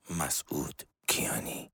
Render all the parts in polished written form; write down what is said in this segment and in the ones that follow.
مسعود کیانی.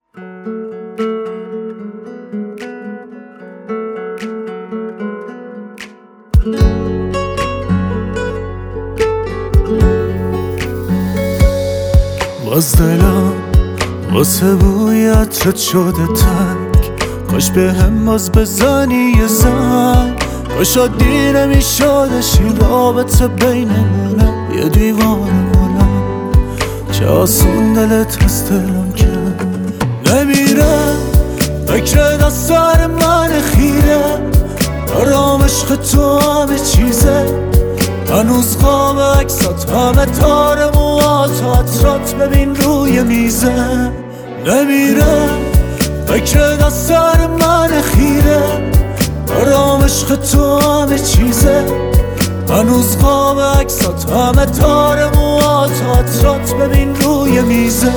باز دلم واسه بوی عطرت شده تنگ، کاش به هم باز بزنی یه زنگ، کاش عادی نمیشدش این رابطه بینمونه یه دیوانه مونم، چه آسون دلت از دلم کرد. نمیره فکر دستار من خیره، دارم عشق تو همه چیزه، هنوز خواب عکسات همه تار موهات عطرات ببین روی میزه. نمیره فکر دستار من خیره، دارم عشق تو همه چیزه، هنوز خواب عکسات همه تار موهات عطرات ببین روی میزه.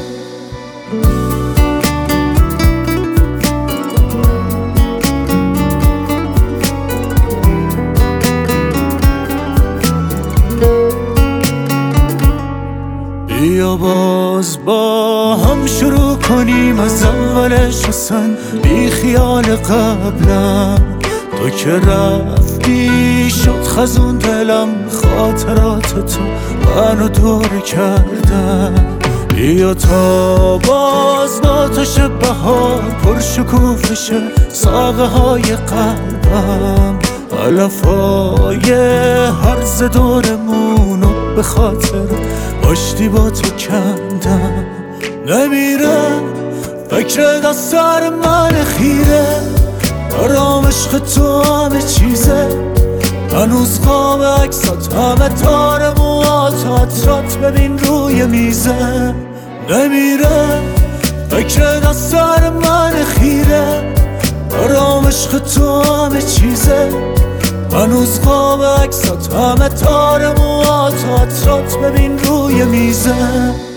بیا باز با هم شروع کنیم از اولش، اصلا بی خیال قبلم. تو که رفتی شد خزون دلم، خاطرات تو منو دور کردن. بیا تا باز ناتش بهار پر شکوفشه ساقه های قلبم، علفای هرز دورمونو به خاطر آشتی با تو کندم. نمیره فکر دستار من خیره، دارم عشق تو همه چیزه، هنوز خواب عکسات همه تار موهات عطرات ببین روی میزه. نمیره فکر دستار من خیره، دارم عشق تو همه چیزه، هنوز خواب عکسات همه تار موهات عطرات ببین روی میزه.